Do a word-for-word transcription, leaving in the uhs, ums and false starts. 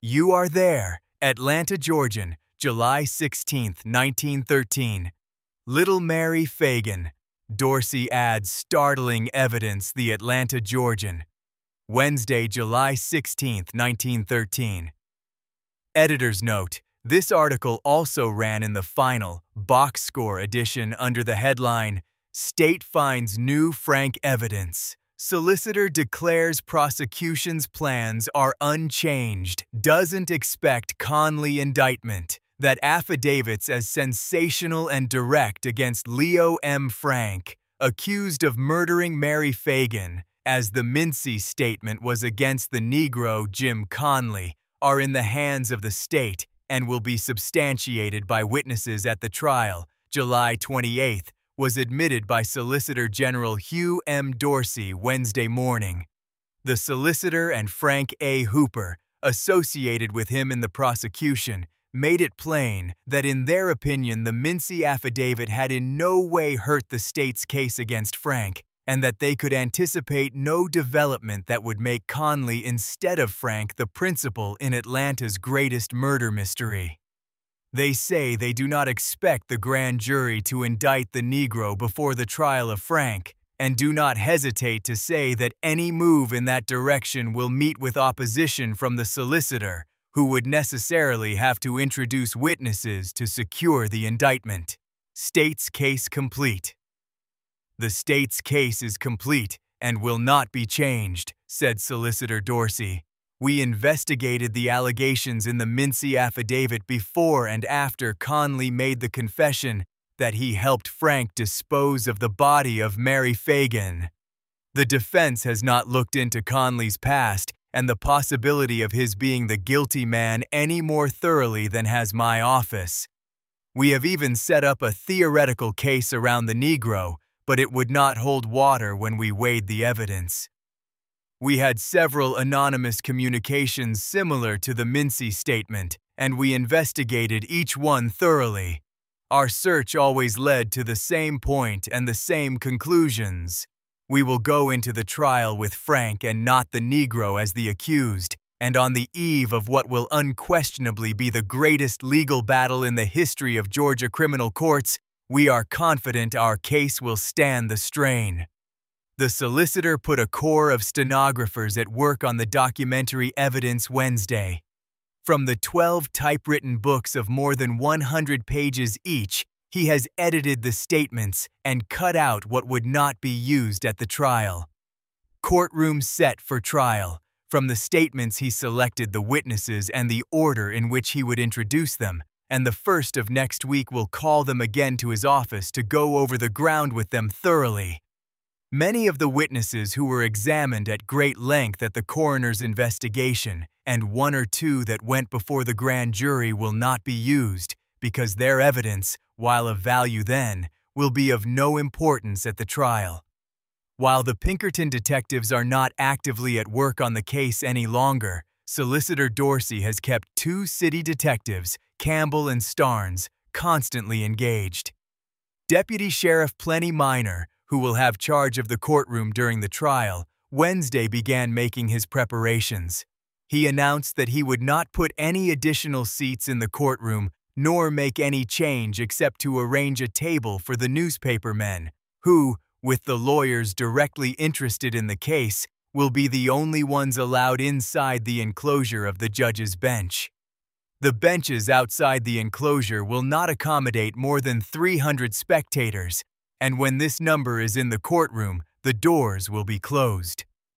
You are there, Atlanta, Georgia, July sixteenth, nineteen thirteen. Little Mary Fagan. Dorsey adds startling evidence, the Atlanta Georgian. Wednesday, July sixteenth, nineteen thirteen. Editor's note: this article also ran in the final, box score edition under the headline, State Finds New Frank Evidence. Solicitor declares prosecution's plans are unchanged, doesn't expect Conley indictment. That affidavits as sensational and direct against Leo M. Frank, accused of murdering Mary Fagan, as the Mincy statement was against the Negro Jim Conley, are in the hands of the state and will be substantiated by witnesses at the trial, July twenty-eighth, was admitted by Solicitor General Hugh M. Dorsey Wednesday morning. The solicitor and Frank A. Hooper, associated with him in the prosecution, made it plain that in their opinion the Mincy affidavit had in no way hurt the state's case against Frank, and that they could anticipate no development that would make Conley instead of Frank the principal in Atlanta's greatest murder mystery. They say they do not expect the grand jury to indict the Negro before the trial of Frank, and do not hesitate to say that any move in that direction will meet with opposition from the solicitor, who would necessarily have to introduce witnesses to secure the indictment. State's case complete. The state's case is complete and will not be changed, said Solicitor Dorsey. We investigated the allegations in the Mincy affidavit before and after Conley made the confession that he helped Frank dispose of the body of Mary Fagan. The defense has not looked into Conley's past and the possibility of his being the guilty man any more thoroughly than has my office. We have even set up a theoretical case around the Negro, but it would not hold water when we weighed the evidence. We had several anonymous communications similar to the Mincy statement, and we investigated each one thoroughly. Our search always led to the same point and the same conclusions. We will go into the trial with Frank and not the Negro as the accused, and on the eve of what will unquestionably be the greatest legal battle in the history of Georgia criminal courts, we are confident our case will stand the strain. The solicitor put a corps of stenographers at work on the documentary evidence Wednesday. From the twelve typewritten books of more than one hundred pages each, he has edited the statements and cut out what would not be used at the trial. Courtroom set for trial. From the statements he selected the witnesses and the order in which he would introduce them, and the first of next week will call them again to his office to go over the ground with them thoroughly. Many of the witnesses who were examined at great length at the coroner's investigation, and one or two that went before the grand jury, will not be used, because their evidence, while of value then, will be of no importance at the trial. While the Pinkerton detectives are not actively at work on the case any longer, Solicitor Dorsey has kept two city detectives, Campbell and Starnes, constantly engaged. Deputy Sheriff Plenty Minor, who will have charge of the courtroom during the trial, Wednesday began making his preparations. He announced that he would not put any additional seats in the courtroom nor make any change except to arrange a table for the newspaper men, who, with the lawyers directly interested in the case, will be the only ones allowed inside the enclosure of the judge's bench. The benches outside the enclosure will not accommodate more than three hundred spectators, and when this number is in the courtroom, the doors will be closed.